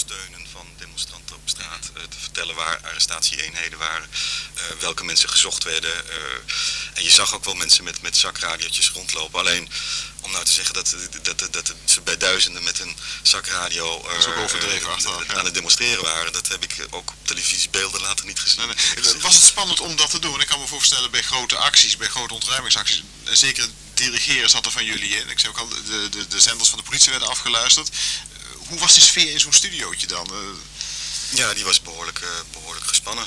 ondersteunen van demonstranten op straat, te vertellen waar arrestatieeenheden waren, welke mensen gezocht werden. En je zag ook wel mensen met zakradiootjes rondlopen. Alleen om nou te zeggen dat ze bij duizenden met een zakradio aan het demonstreren waren, dat heb ik ook op televisiebeelden later niet gezien. Nee. Was het spannend om dat te doen? Ik kan me voorstellen bij grote acties, bij grote ontruimingsacties, zeker dirigeren zat er van jullie in. Ik zei ook al, de zenders van de politie werden afgeluisterd. Hoe was de sfeer in zo'n studiootje dan? Ja, die was behoorlijk gespannen.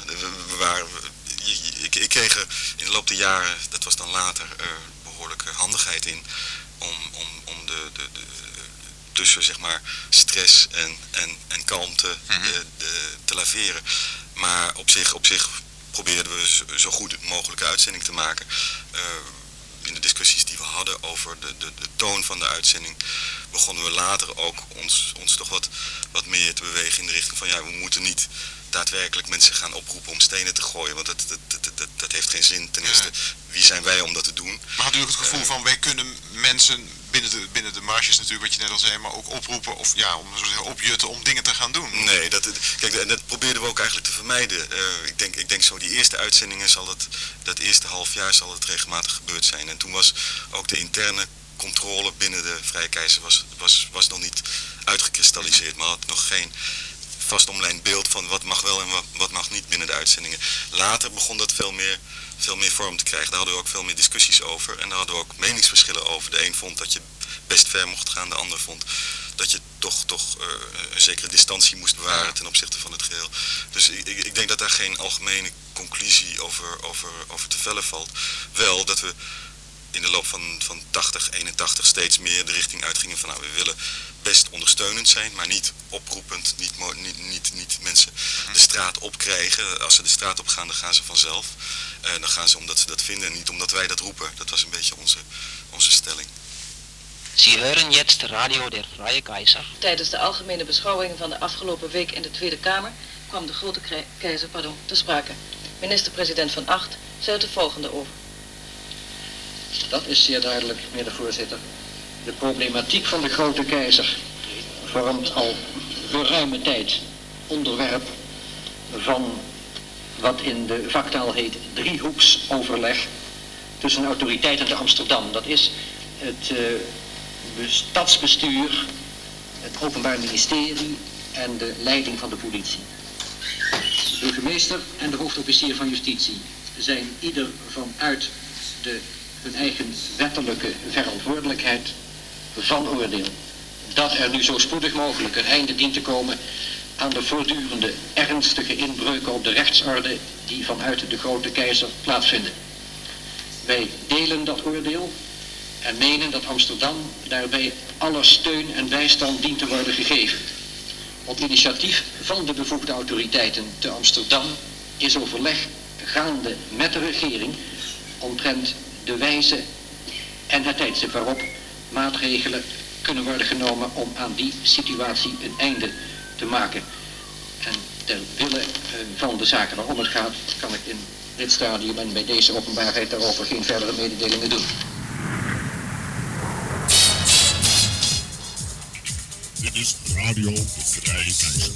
Ik kreeg er in de loop der jaren, dat was dan later, behoorlijke handigheid in om de tussen zeg maar stress en kalmte te laveren. Maar op zich probeerden we zo goed mogelijke uitzending te maken. In de discussies die we hadden over de toon van de uitzending begonnen we later ook ons toch wat meer te bewegen in de richting van ja, we moeten niet daadwerkelijk mensen gaan oproepen om stenen te gooien, want dat heeft geen zin. Ten eerste, wie zijn wij om dat te doen? Maar had u ook het gevoel van wij kunnen mensen binnen de marges natuurlijk, wat je net al zei, maar ook oproepen of ja, om zo te zeggen, opjutten om dingen te gaan doen? Nee, kijk, dat probeerden we ook eigenlijk te vermijden. Ik denk zo die eerste uitzendingen dat eerste half jaar zal het regelmatig gebeurd zijn. En toen was ook de interne controle binnen de Vrije Keizer was nog niet uitgekristalliseerd, maar had nog geen vast omlijnd beeld van wat mag wel en wat mag niet binnen de uitzendingen. Later begon dat veel meer vorm te krijgen. Daar hadden we ook veel meer discussies over en daar hadden we ook meningsverschillen over. De een vond dat je best ver mocht gaan, de ander vond dat je toch een zekere distantie moest bewaren ten opzichte van het geheel. Dus ik denk dat daar geen algemene conclusie over te vellen valt. Wel dat we in de loop van 80, 81 steeds meer de richting uitgingen van nou, we willen best ondersteunend zijn, maar niet oproepend, niet mensen de straat opkrijgen. Als ze de straat op gaan, dan gaan ze vanzelf. Dan gaan ze omdat ze dat vinden en niet omdat wij dat roepen. Dat was een beetje onze stelling. Sie hören jetzt Radio der Freie Kaiser. Tijdens de algemene beschouwingen van de afgelopen week in de Tweede Kamer kwam de grote keizer te sprake. Minister-president Van Agt zei het volgende over. Dat is zeer duidelijk, meneer de voorzitter. De problematiek van de grote keizer vormt al geruime tijd onderwerp van wat in de vaktaal heet driehoeksoverleg tussen autoriteiten te Amsterdam. Dat is het stadsbestuur, het Openbaar Ministerie en de leiding van de politie. De burgemeester en de hoofdofficier van justitie zijn ieder vanuit hun eigen wettelijke verantwoordelijkheid van oordeel dat er nu zo spoedig mogelijk een einde dient te komen aan de voortdurende ernstige inbreuken op de rechtsorde die vanuit de grote keizer plaatsvinden. Wij delen dat oordeel en menen dat Amsterdam daarbij alle steun en bijstand dient te worden gegeven. Op initiatief van de bevoegde autoriteiten te Amsterdam is overleg gaande met de regering omtrent de wijze en het tijdstip waarop maatregelen kunnen worden genomen om aan die situatie een einde te maken. En ter wille van de zaken waarom het gaat, kan ik in dit stadium en bij deze openbaarheid daarover geen verdere mededelingen doen. Dit is Radio de Vrije Keizer.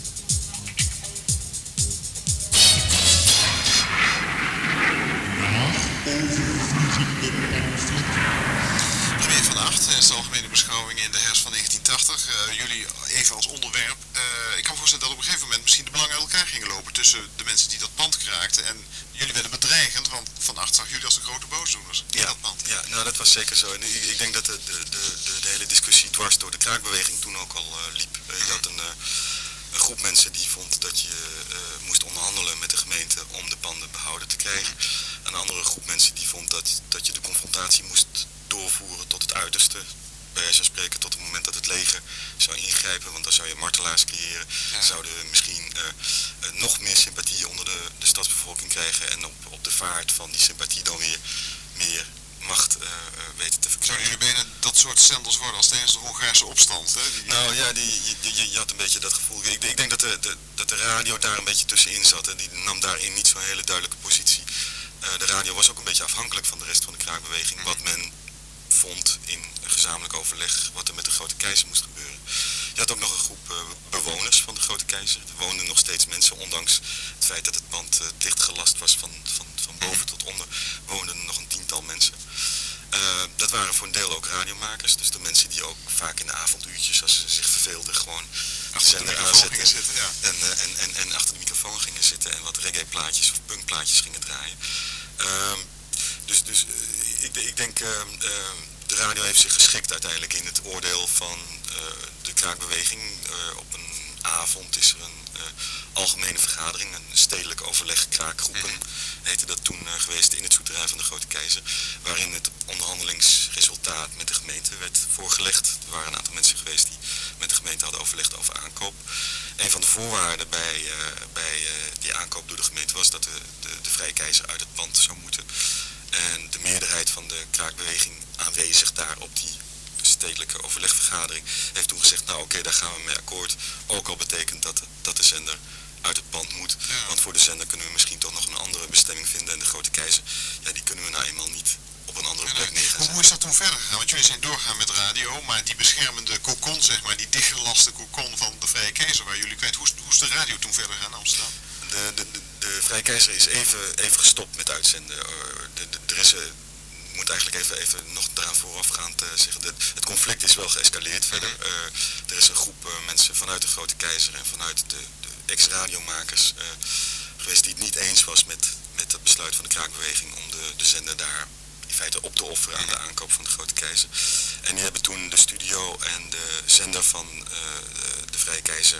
Premier Van Agt, tijdens de algemene beschouwing in de herfst van 1980. Jullie even als onderwerp. Ik kan me voorstellen dat op een gegeven moment misschien de belangen uit elkaar gingen lopen tussen de mensen die dat pand kraakten. En jullie werden bedreigend, want Van Agt zag jullie als de grote boosdoeners in dat pand. Ja, nou dat was zeker zo. En ik denk dat de hele discussie dwars door de kraakbeweging toen ook al liep. Je had een groep mensen die vond dat je moest onderhandelen met de gemeente om de panden behouden te krijgen. Een andere groep mensen die vond dat je de confrontatie moest doorvoeren tot het uiterste. Bij wijze van spreken tot het moment dat het leger zou ingrijpen, want dan zou je martelaars creëren. Ja. Zouden we misschien nog meer sympathie onder de stadsbevolking krijgen en op de vaart van die sympathie dan weer meer macht weten te verkrijgen. Zouden jullie bijna dat soort zenders worden als tijdens de Hongaarse opstand? Hè? Nou ja, je had een beetje dat gevoel. Ik denk dat de radio daar een beetje tussenin zat. En die nam daarin niet zo'n hele duidelijke positie. De radio was ook een beetje afhankelijk van de rest van de kraakbeweging. Wat men vond in een gezamenlijk overleg wat er met de grote keizer moest gebeuren. Je had ook nog een groep bewoners van de Grote Keizer. Er woonden nog steeds mensen, ondanks het feit dat het pand dichtgelast was van boven tot onder, woonden er nog een tiental mensen. Dat waren voor een deel ook radiomakers, dus de mensen die ook vaak in de avonduurtjes, als ze zich verveelden, gewoon de zender aanzetten zitten, ja. en achter de microfoon gingen zitten en wat reggae-plaatjes of punkplaatjes gingen draaien. Ik denk, de radio heeft zich geschikt uiteindelijk in het oordeel van de kraakbeweging. Op een avond is er een algemene vergadering, een stedelijk overleg kraakgroepen, heette dat toen geweest in het souterrain van de Grote Keizer, waarin het onderhandelingsresultaat met de gemeente werd voorgelegd. Er waren een aantal mensen geweest die met de gemeente hadden overlegd over aankoop. Een van de voorwaarden bij die aankoop door de gemeente was dat de Vrije Keizer uit het pand zou moeten. En de meerderheid van de kraakbeweging aanwezig daar op die stedelijke overlegvergadering heeft toen gezegd, nou oké, daar gaan we mee akkoord. Ook al betekent dat de zender uit het pand moet. Ja. Want voor de zender kunnen we misschien toch nog een andere bestemming vinden. En de Grote Keizer, ja, die kunnen we nou eenmaal niet op een andere plek neer gaan zetten. Hoe is dat toen verder gegaan? Want jullie zijn doorgaan met radio, maar die beschermende kokon, zeg maar, die dichtgelaste kokon van de Vrije Keizer waar jullie kwijt. Hoe is de radio toen verder gegaan in Amsterdam? De Vrije Keizer is even gestopt met uitzenden. Er is... moet eigenlijk even nog eraan voorafgaand zeggen. Het conflict is wel geëscaleerd verder. Er is een groep mensen vanuit de Grote Keizer en vanuit de ex-radiomakers geweest die het niet eens was met het besluit van de kraakbeweging om de zender daar in feite op te offeren aan de aankoop van de Grote Keizer. En die hebben toen de studio en de zender van de Vrije Keizer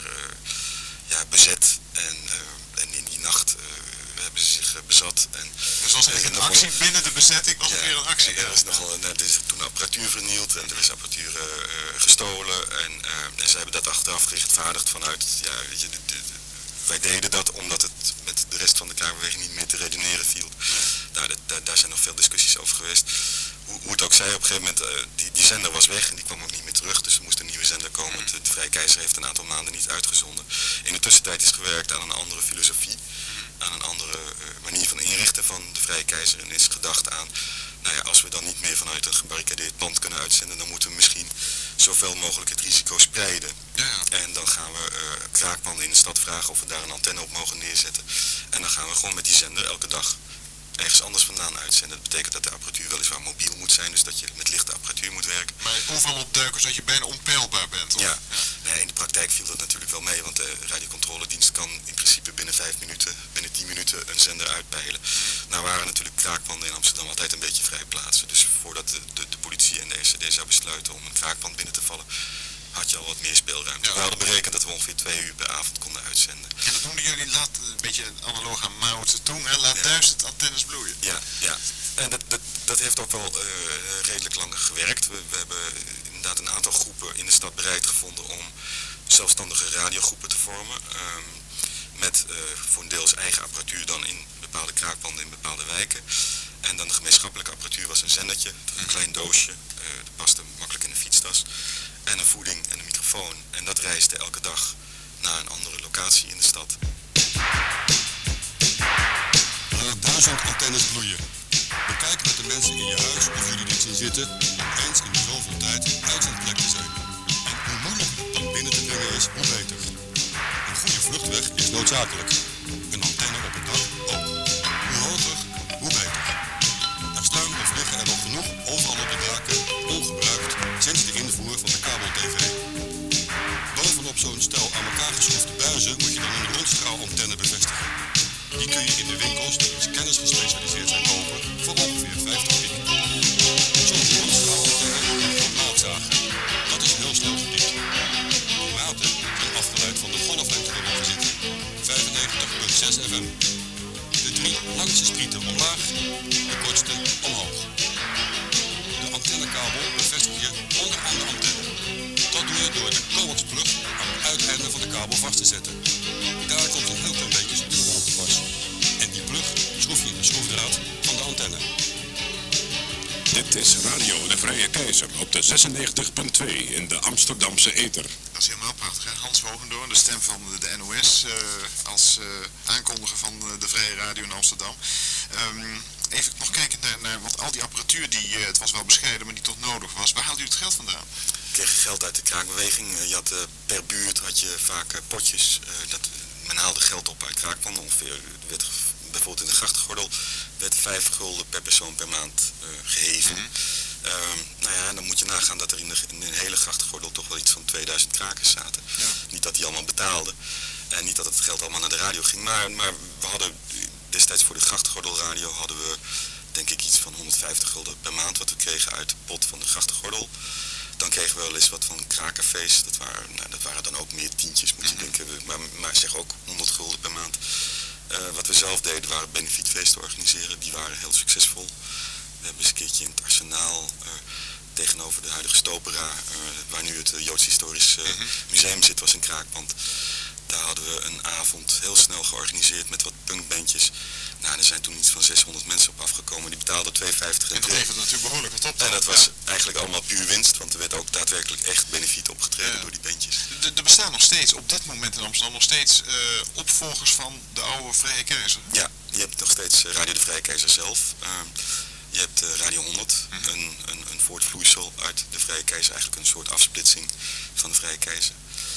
bezet en in die nacht hebben ze zich bezat. En dus was er een actie binnen de bezetting, was er weer een actie? Er is nogal, er is toen apparatuur vernield en er is apparatuur gestolen en ze hebben dat achteraf gerechtvaardigd vanuit, ja, weet je, wij deden dat omdat het met de rest van de kraakbeweging niet meer te redeneren viel. Daar zijn nog veel discussies over geweest. Hoe het ook zij, op een gegeven moment, die zender was weg en die kwam ook niet meer terug, dus er moest een nieuwe zender komen. De Vrije Keizer heeft een aantal maanden niet uitgezonden. In de tussentijd is gewerkt aan een andere filosofie, aan een andere manier van inrichten van de Vrije Keizer en is gedacht aan, nou ja, als we dan niet meer vanuit een gebarricadeerd pand kunnen uitzenden, dan moeten we misschien zoveel mogelijk het risico spreiden. Ja. En dan gaan we kraakpanden in de stad vragen of we daar een antenne op mogen neerzetten. En dan gaan we gewoon met die zender elke dag ergens anders vandaan uitzenden. Dat betekent dat de apparatuur weliswaar mobiel moet zijn, dus dat je met lichte apparatuur moet werken. Maar overal opduiken zodat je bijna onpeilbaar bent? Of? Ja. Nee, in de praktijk viel dat natuurlijk wel mee, want de radiocontroledienst kan in principe binnen 5 minuten, binnen 10 minuten een zender uitpeilen. Nou waren natuurlijk kraakpanden in Amsterdam altijd een beetje vrij plaatsen, dus voordat de politie en de RCD zou besluiten om een kraakpand binnen te vallen, had je al wat meer speelruimte. Ja. We hadden berekend dat we ongeveer 2 uur per avond konden uitzenden. En dat noemden jullie, een beetje analoog aan Mao Zedong, hè? Laat 1000 antennes bloeien. Ja, ja. En dat heeft ook wel redelijk lang gewerkt. We hebben inderdaad een aantal groepen in de stad bereid gevonden om zelfstandige radiogroepen te vormen. Met voor een deels eigen apparatuur dan in bepaalde kraakpanden in bepaalde wijken. En dan de gemeenschappelijke apparatuur was een zendertje, een klein doosje, dat paste makkelijk in de fietstas. En een voeding en een microfoon. En dat reisde elke dag naar een andere locatie in de stad. Laat 1000 antennes bloeien. Bekijk met de mensen in je huis of jullie dit zien zitten om eens in de zoveel tijd uitzendplek te zijn. En hoe moeilijker het dan binnen te brengen is, hoe beter. Een goede vluchtweg is noodzakelijk. Een antenne op het dak ook. Hoe hoger, hoe beter. Er staan of liggen er nog genoeg overal op de daken, ongebruikt, sinds de invoer van de kabel-tv. Bovenop zo'n stel aan elkaar geschroefde buizen moet je dan een rondstraalantenne bevestigen. Die kun je in de winkels die in scanners gespecialiseerd zijn kopen voor ongeveer 50 piek. Zo'n rondstraalantenne moet je maatzagen. Dat is heel snel gediend. Die maten zijn afgeleid van de golflengte waarop we zitten. 95,6 FM. De 3 langste sprieten omlaag, de kortste omhoog. De antennekabel bevestig je onderaan de antenne. Dat doe je door de coaxplug aan het uiteinde van de kabel vast te zetten. Daar komt een heel klein beetje stuur aan te pas. En die plug schroef je in de schroefdraad van de antenne. Dit is Radio de Vrije Keizer op de 96.2 in de Amsterdamse ether. Dat is helemaal prachtig, hè? Hans Vogendoorn, de stem van de NOS, als aankondiger van de Vrije Radio in Amsterdam. even nog kijken naar wat al die apparatuur die, het was wel bescheiden, maar die toch nodig was. Waar haalde u het geld vandaan? Ik kreeg geld uit de kraakbeweging. Je had, per buurt had je vaak potjes. Men haalde geld op uit kraakpanden. Ongeveer, werd, bijvoorbeeld in de grachtengordel werd 5 gulden per persoon per maand geheven. Nou ja, dan moet je nagaan dat er in de hele grachtengordel toch wel iets van 2000 krakers zaten. Ja. Niet dat die allemaal betaalden. En niet dat het geld allemaal naar de radio ging. Maar we hadden destijds voor de grachtengordelradio hadden we denk ik iets van 150 gulden per maand wat we kregen uit de pot van de grachtengordel. Dan kregen we wel eens wat van kraakcafés. Dat waren dan ook meer tientjes moet je denken. Maar zeg ook 100 gulden per maand. Wat we zelf deden waren benefietfeesten organiseren. Die waren heel succesvol. We hebben eens een keertje in het Arsenaal tegenover de huidige Stopera, waar nu het Joods Historisch Museum zit, was een kraakpand. Daar hadden we een avond heel snel georganiseerd met wat punkbandjes. Nou, er zijn toen iets van 600 mensen op afgekomen. Die betaalden 2,50. En dat levert natuurlijk behoorlijk wat op. En dat was eigenlijk allemaal puur winst, want er werd ook daadwerkelijk echt benefiet opgetreden door die bandjes. Er bestaan nog steeds, op dit moment in Amsterdam, nog steeds opvolgers van de oude Vrije Keizer. Ja, je hebt nog steeds Radio de Vrije Keizer zelf. Je hebt Radio 100, een voortvloeisel uit de Vrije Keizer, eigenlijk een soort afsplitsing van de Vrije Keizer.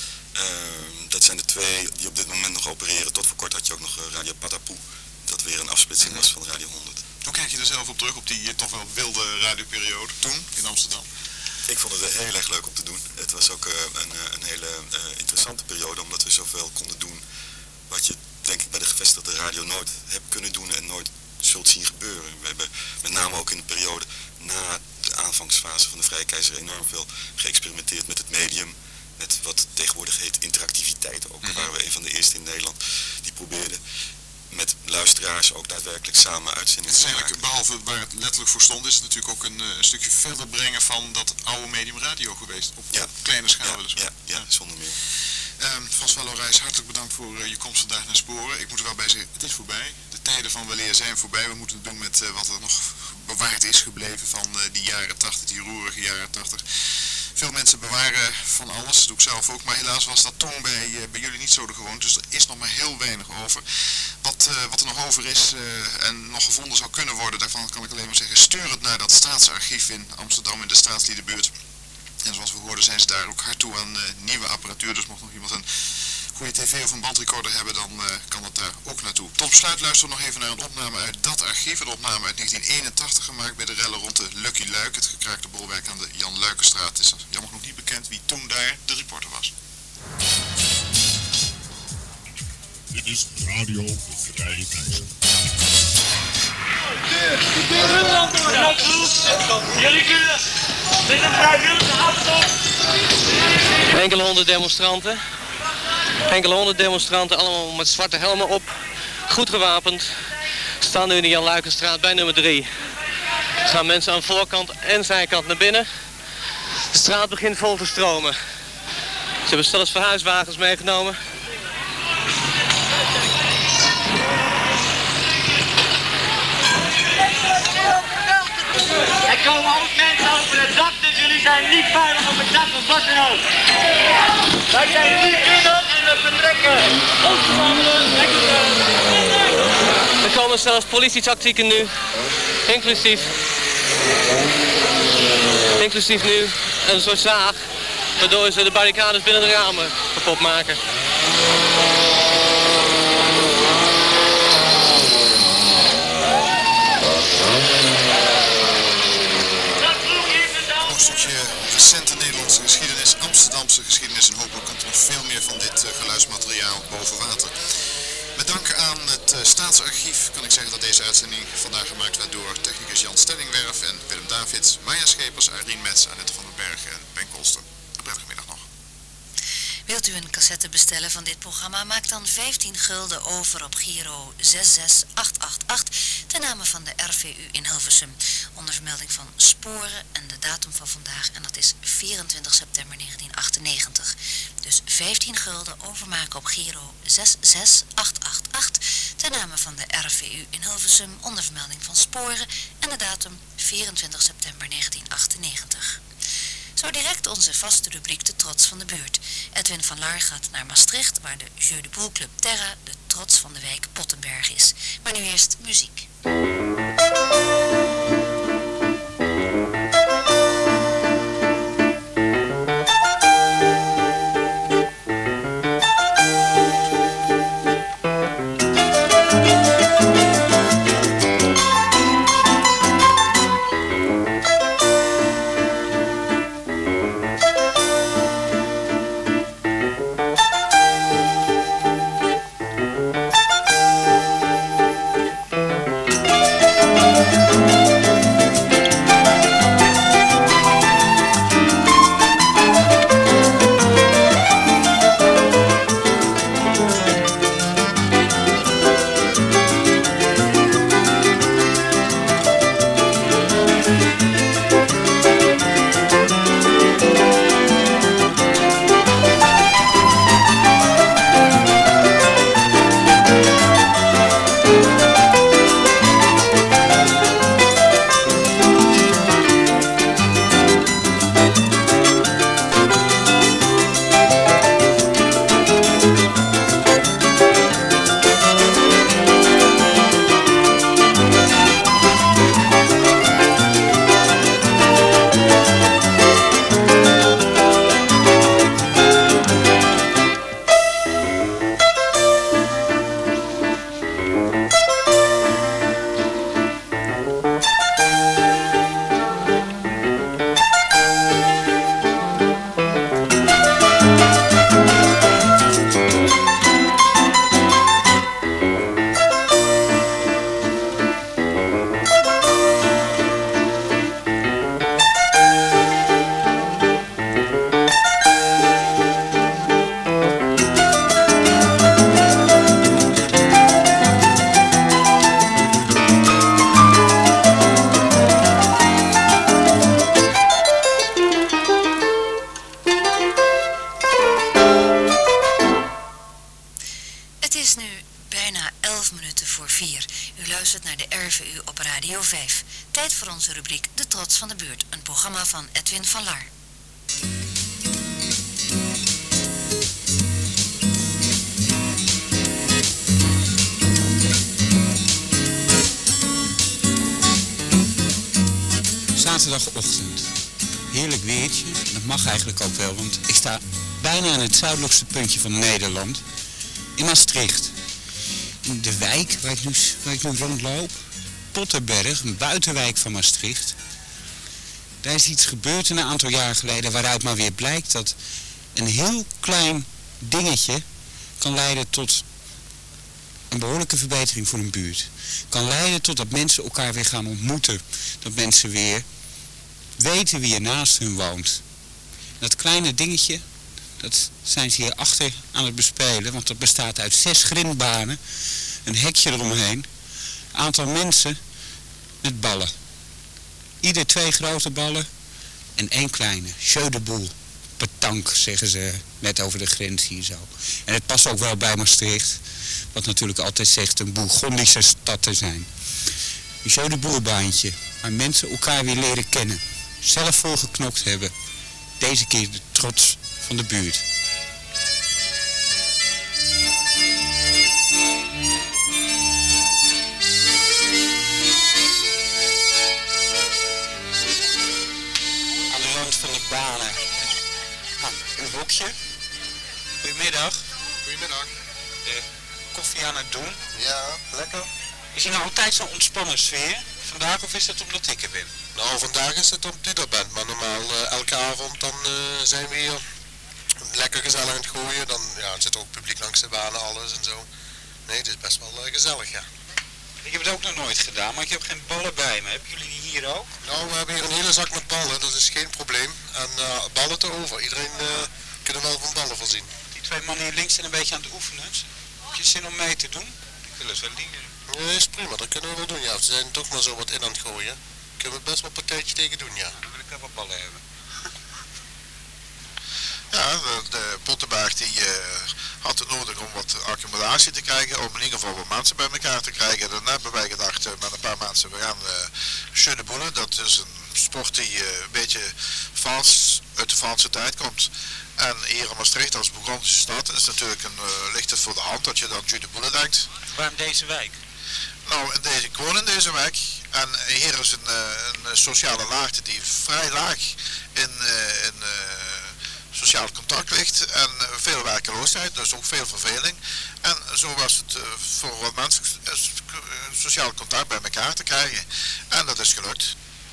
Dat zijn de twee die op dit moment nog opereren. Tot voor kort had je ook nog Radio Patapoe, dat weer een afsplitsing was van Radio 100. Hoe kijk je er zelf op terug, op die toch wel wilde radioperiode toen in Amsterdam? Ik vond het heel erg leuk om te doen. Het was ook een hele interessante periode, omdat we zoveel konden doen wat je denk ik bij de gevestigde radio nooit hebt kunnen doen en nooit zult zien gebeuren. We hebben met name ook in de periode na de aanvangsfase van de Vrije Keizer enorm veel geëxperimenteerd met het medium, met wat tegenwoordig heet interactiviteit ook. We waren een van de eerste in Nederland die probeerden met luisteraars ook daadwerkelijk samen uitzendingen te maken. Behalve waar het letterlijk voor stond, is het natuurlijk ook een stukje verder brengen van dat oude medium radio geweest. Op kleine schaal. Ja, zonder meer. François Lorijs, hartelijk bedankt voor je komst vandaag naar Sporen. Ik moet er wel bij zeggen, het is voorbij. De tijden van weleer zijn voorbij. We moeten het doen met wat er nog bewaard is gebleven van die jaren 80, die roerige jaren 80. Veel mensen bewaren van alles, dat doe ik zelf ook, maar helaas was dat toen bij jullie niet zo de gewoonte, dus er is nog maar heel weinig over. Wat er nog over is en nog gevonden zou kunnen worden, daarvan kan ik alleen maar zeggen, stuur het naar dat staatsarchief in Amsterdam in de Staatsliedenbuurt. En zoals we hoorden zijn ze daar ook hard toe aan nieuwe apparatuur, dus mocht nog iemand een goede tv of een bandrecorder hebben, dan kan het daar ook naartoe. Tot besluit luisteren we nog even naar een opname uit dat archief. Een opname uit 1981 gemaakt bij de rellen rond de Lucky Luik, het gekraakte bolwerk aan de Jan Luikenstraat. Het is jammer nog niet bekend wie toen daar de reporter was. Dit is Radio de Vrije Keizer. Jullie kunnen dit een vrijwillige afstand. Enkele honderd demonstranten, allemaal met zwarte helmen op, goed gewapend, staan nu in de Jan Luikenstraat bij nummer 3. Er gaan mensen aan voorkant en zijkant naar binnen. De straat begint vol te stromen. Ze hebben zelfs verhuiswagens meegenomen. Er komen ook mensen over het dak, dus jullie zijn niet veilig op het dak of wat dan ook. Wij zijn hier binnen en we vertrekken. Er komen zelfs politietactieken nu, inclusief nu een soort zaag, waardoor ze de barricades binnen de ramen kapot maken. Een stukje recente Nederlandse geschiedenis, Amsterdamse geschiedenis en hopelijk komt er nog veel meer van dit geluidsmateriaal boven water. Met dank aan het Staatsarchief kan ik zeggen dat deze uitzending vandaag gemaakt werd door technicus Jan Stellingwerf en Willem Davids, Maya Schepers, Irene Metz, Annette van den Berg en Ben Kolster. Een prettige middag nog. Wilt u een cassette bestellen van dit programma? Maak dan 15 gulden over op Giro 66888 ten name van de RVU in Hilversum. Onder vermelding van Sporen en de datum van vandaag. En dat is 24 september 1998. Dus 15 gulden overmaken op Giro 66888 ten name van de RVU in Hilversum. Onder vermelding van Sporen en de datum 24 september 1998. Zo direct onze vaste rubriek De Trots van de Buurt. Edwin van Laar gaat naar Maastricht, waar de Jeu de Boel Club Terra de trots van de wijk Pottenberg is. Maar nu eerst muziek. Tijd voor onze rubriek De Trots van de Buurt, een programma van Edwin van Laar. Zaterdagochtend. Heerlijk weertje. Dat mag eigenlijk ook wel, want ik sta bijna aan het zuidelijkste puntje van Nederland. In Maastricht. In de wijk waar ik nu rondloop. Pottenberg, een buitenwijk van Maastricht. Daar is iets gebeurd een aantal jaar geleden waaruit maar weer blijkt dat een heel klein dingetje kan leiden tot een behoorlijke verbetering voor een buurt. Kan leiden tot dat mensen elkaar weer gaan ontmoeten. Dat mensen weer weten wie er naast hun woont. Dat kleine dingetje, dat zijn ze hierachter aan het bespelen, want dat bestaat uit 6 grindbanen, een hekje eromheen, aantal mensen met ballen. Ieder 2 grote ballen en 1 kleine. Jeu de boel. Petanque, zeggen ze net over de grens hier zo. En het past ook wel bij Maastricht, wat natuurlijk altijd zegt een Bourgondische stad te zijn. Een jeu de boel baantje, waar mensen elkaar weer leren kennen. Zelf volgeknokt hebben. Deze keer de trots van de buurt. Aan de rand van de banen. Nou, een hokje. Goedemiddag. Goedemiddag. Koffie aan het doen. Ja, lekker. Is hier nou altijd zo'n ontspannen sfeer? Vandaag of is het omdat ik er ben? Nou, vandaag is het omdat u er bent, maar normaal elke avond dan zijn we hier lekker gezellig aan het gooien. Dan zit ook publiek langs de banen, alles en zo. Nee, het is best wel gezellig, ja. Ik heb het ook nog nooit gedaan, maar ik heb geen ballen bij me. Hebben jullie die hier ook? Nou, we hebben hier een hele zak met ballen, dat is geen probleem. En ballen te over. Iedereen kan er wel van ballen voorzien. Die 2 mannen hier links zijn een beetje aan het oefenen. Heb je zin om mee te doen? Ik wil eens wel leren. Nee, is prima, dat kunnen we wel doen, ja. Ze zijn toch maar zo wat in aan het gooien. Kunnen we best wel een partijtje tegen doen, ja. Dan wil ik wel wat ballen hebben. Ja, de Pottenberg die had het nodig om wat accommodatie te krijgen, om in ieder geval wat mensen bij elkaar te krijgen. Dan hebben wij gedacht met een paar mensen, we gaan jeu de boelen. Dat is een sport die een beetje uit de Franse tijd komt. En hier in Maastricht als Bourgondische stad is natuurlijk ligt het voor de hand dat je dan Jus de Boule denkt. Waarom deze wijk? Nou, ik woon in deze wijk en hier is een sociale laagte die vrij laag in sociaal contact ligt en veel werkeloosheid, dus ook veel verveling. En zo was het voor wat mensen sociaal contact bij elkaar te krijgen. En dat is gelukt.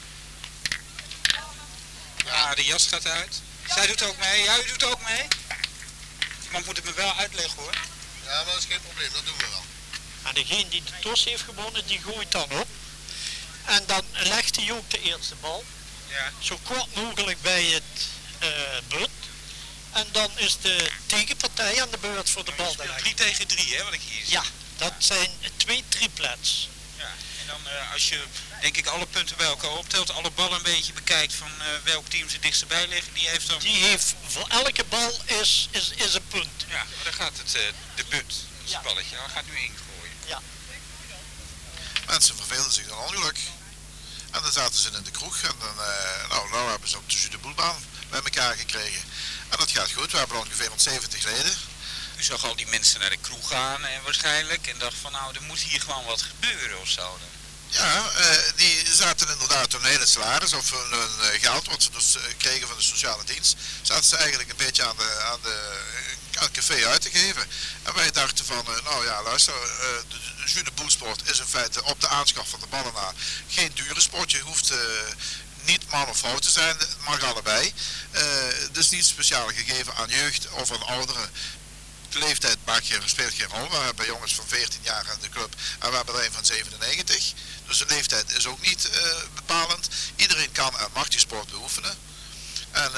Ja, de jas gaat uit. Zij doet ook mee. Ja, u doet ook mee. Iemand moet het me wel uitleggen hoor. Ja, maar dat is geen probleem, dat doen we wel. En degene die de tos heeft gewonnen, die gooit dan op. En dan legt hij ook de eerste bal. Ja. Zo kort mogelijk bij het but. En dan is de tegenpartij aan de beurt voor de bal te leggen. 3 tegen 3, hè, wat ik hier zie. Ja, dat zijn 2 triplets. Ja, en dan als je, denk ik, alle punten bij elkaar optelt, alle ballen een beetje bekijkt van welk team ze dichtst bij liggen, die heeft dan... Die heeft, voor elke bal is een punt. Ja, maar dan gaat het, de but, het balletje, hij gaat nu ingooien. Ja. Mensen verveelden zich dan ongeluk. En dan zaten ze in de kroeg en dan, nou hebben ze ook de Jus de Boulebaan bij elkaar gekregen. En dat gaat goed, we hebben ongeveer 70 leden. U zag al die mensen naar de kroeg gaan en waarschijnlijk en dacht van nou, er moet hier gewoon wat gebeuren of zo. Ja, die zaten inderdaad hun hele salaris of hun geld wat ze dus kregen van de sociale dienst, zaten ze eigenlijk een beetje aan het café uit te geven. En wij dachten van, nou ja luister, de Jus de Boule sport is in feite op de aanschaf van de ballen na geen dure sport. Je hoeft niet man of vrouw te zijn, het mag allebei. Het is niet speciaal gegeven aan jeugd of aan ouderen. De leeftijd speelt geen rol. We hebben jongens van 14 jaar in de club en we hebben er een van 97. Dus de leeftijd is ook niet bepalend. Iedereen kan en mag die sport beoefenen. En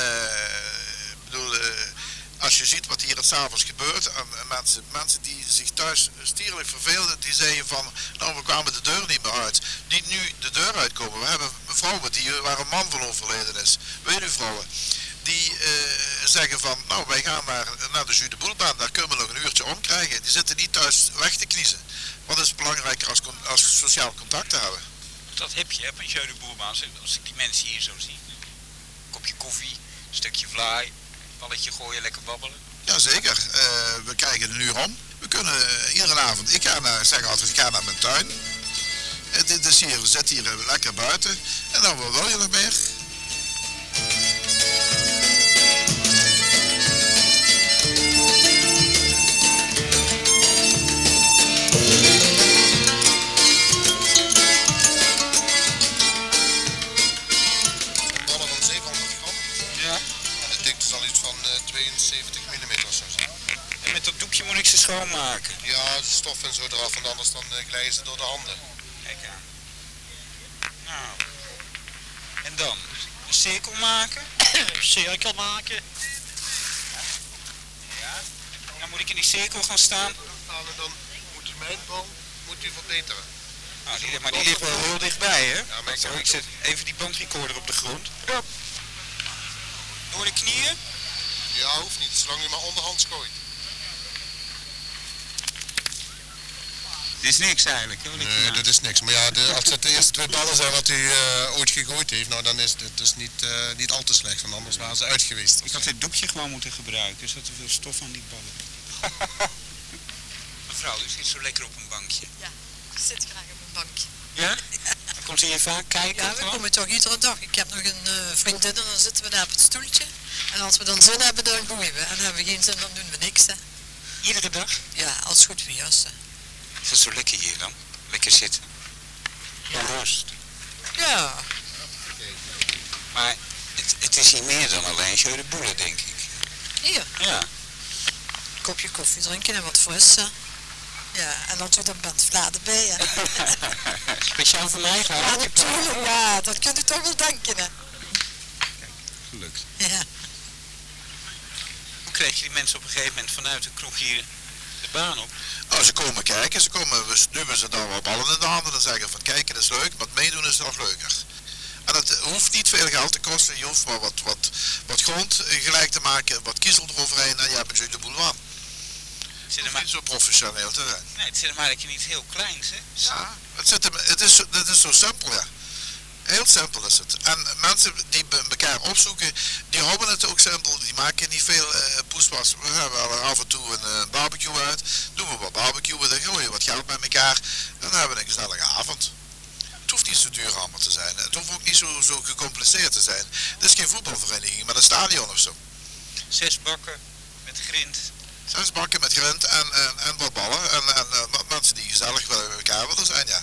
als je ziet wat hier het 's avonds gebeurt, en mensen die zich thuis stierlijk verveelden, die zeiden van, nou we kwamen de deur niet meer uit. Niet nu de deur uitkomen. We hebben vrouwen waar een man van overleden is. Weduwvrouwen. Die zeggen van, nou wij gaan naar de Jus de Boulebaan, daar kunnen we nog een uurtje omkrijgen. Die zitten niet thuis weg te kniezen. Want het is belangrijker als sociaal contact te hebben. Dat heb je op een Jus de Boulebaan, als ik die mensen hier zo zie. Kopje koffie, een stukje vlaai, balletje gooien, lekker babbelen. Jazeker, we krijgen een uur om. We kunnen iedere avond, ik ga naar mijn tuin. Het is hier, we zitten hier lekker buiten. En dan wil je nog meer. En met dat doekje moet ik ze schoonmaken? Ja, de stof en zo eraf, want anders dan glijden ze door de handen. Kijk aan. Nou. En dan? Een cirkel maken? Cirkel maken. Ja. Dan moet ik in die cirkel gaan staan. En dan moet mijn bal verbeteren. Nou, die ligt wel heel dichtbij, hè? Ja, maar ik zet even die bandrecorder op de grond. Ja. Door de knieën? Ja, hoeft niet, zolang je maar onderhands gooit. Dit is niks eigenlijk, hè? Nee, dat is niks. Maar ja, als het de eerste 2 ballen zijn wat hij ooit gegooid heeft, nou dan is het dus niet al te slecht, want anders waren ze uit geweest. Ik had dit doekje gewoon moeten gebruiken, er zat te veel stof aan die ballen. Mevrouw, u zit zo lekker op een bankje. Ja, ik zit graag op een bankje. Ja? Dan komt ze hier vaak kijken? Ja, we komen toch iedere dag. Ik heb nog een vriendin en dan zitten we daar op het stoeltje. En als we dan zin hebben, dan gooien we. En hebben we geen zin, dan doen we niks, hè. Iedere dag? Ja, als het goed weer is. Is het zo lekker hier dan? Lekker zitten? Ja. Rust? Ja. Maar het is hier meer dan alleen Jus de Boule, denk ik. Hier? Ja. Een kopje koffie drinken en wat fris, hè. Ja, en dan doet een band vladen bij, hè. Speciaal voor mij gehaald? Ja, natuurlijk. Ja, dat kunt u toch wel denken, hè. Gelukt. Ja. Hoe kreeg je die mensen op een gegeven moment vanuit de kroeg hier de baan op? Nou, ze komen kijken, we stuwen ze dan wat ballen in de handen en zeggen van kijken is leuk, maar meedoen is nog leuker. En het hoeft niet veel geld te kosten, je hoeft maar wat grond gelijk te maken, wat kiezel eroverheen en je hebt een Jus de Boule aan. Het is niet zo professioneel te zijn. Nee, het zit maar dat je niet heel klein, hè? Ja, het is zo simpel, ja. Heel simpel is het. En mensen die elkaar opzoeken, die houden het ook simpel. Die maken niet veel poespas. We hebben wel af en toe een barbecue uit. Doen we wat barbecuen, dan gooien we wat geld bij elkaar. Dan hebben we een gezellige avond. Het hoeft niet zo duur allemaal te zijn. Het hoeft ook niet zo gecompliceerd te zijn. Het is geen voetbalvereniging, maar een stadion of zo. 6 bakken met grind. 6 bakken met grind en wat ballen. En mensen die gezellig bij elkaar willen zijn, ja.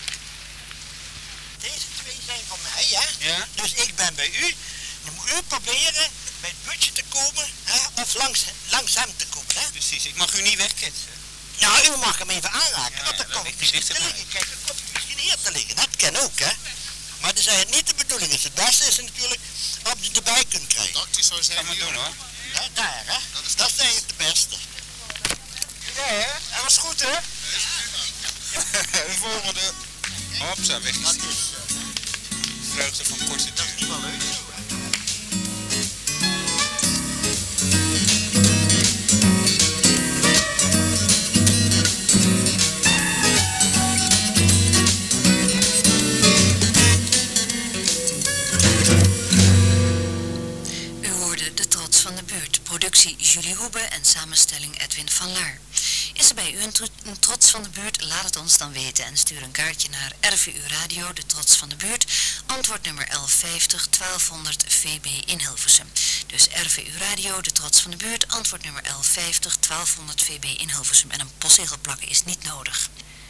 Deze 2 zijn van mij, hè? Ja? Dus ik ben bij u. Dan moet u proberen bij het butje te komen, hè? Of langs hem te komen, hè? Precies, ik mag u niet wegketsen. Nou, u mag hem even aanraken, want dan dan komt ligt hij hij misschien te dichterbij. liggen. Kijk, dan komt hij misschien hier te liggen. Dat kan ook, hè? Maar dat is niet de bedoeling. Het beste is natuurlijk of je erbij kunt krijgen. Tactisch zou zijn Gaan we doen hoor. Ja, daar, hè? Dat is eigenlijk de beste. Ja, hè? Dat was goed, hè? De volgende. Hopsa, weg is die. Vreugde van korte duur. Dat is niet wel leuk. U hoorde De Trots van de Buurt, productie Julie Hoebe en samenstelling Edwin van Laar. Is er bij u een trots van de buurt? Laat het ons dan weten en stuur een kaartje naar RVU Radio, De Trots van de Buurt, antwoordnummer 1150 1200 VB in Hilversum. Dus RVU Radio, De Trots van de Buurt, antwoordnummer 1150 1200 VB in Hilversum. En een postzegel plakken is niet nodig.